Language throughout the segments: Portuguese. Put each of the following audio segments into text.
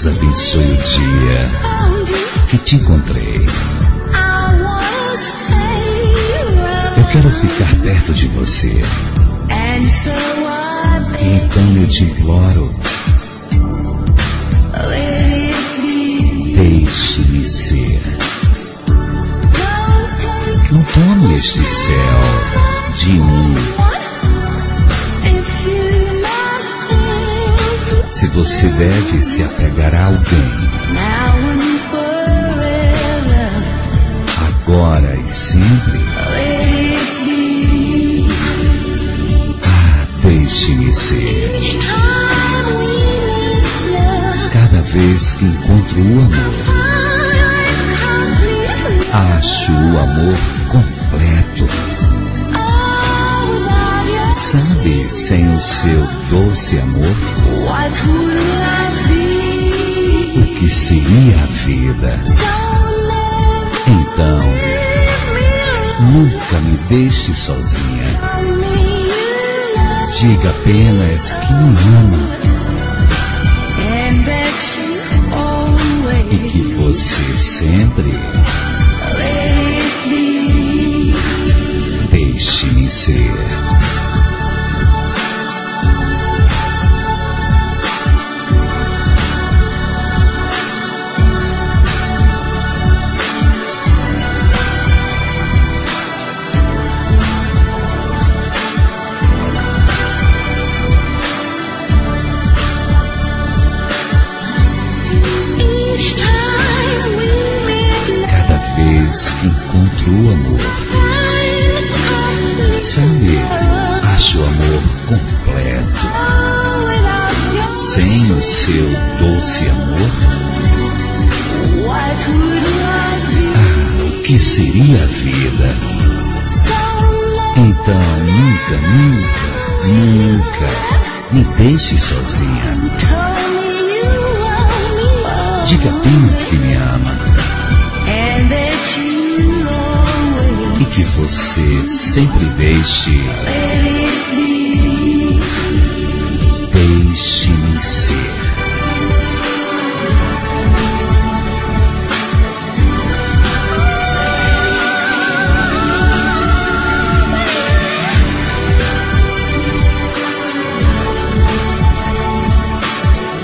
Deus abençoe o dia que te encontrei. Eu quero ficar perto de você. Então eu te imploro, deixe-me ser. Não tome este céu de um. Se você deve se apegar a alguém, agora e sempre, deixe-me ser. Cada vez que encontro o amor, acho o amor completo. Sabe, sem o seu doce amor, o que seria a vida? Então, nunca me deixe sozinha. Diga apenas que me ama e que você sempre deixe-me ser. Que encontro o amor, sabe, acho o amor completo. Sem o seu doce amor, o que seria a vida? Então nunca, nunca, nunca me deixe sozinha. Diga apenas que me ama e que você sempre deixe-me ser.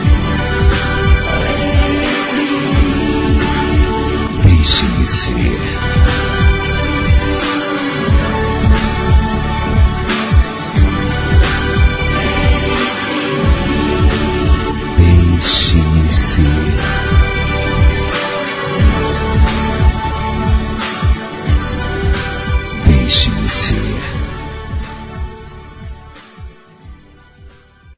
Deixe-me ser.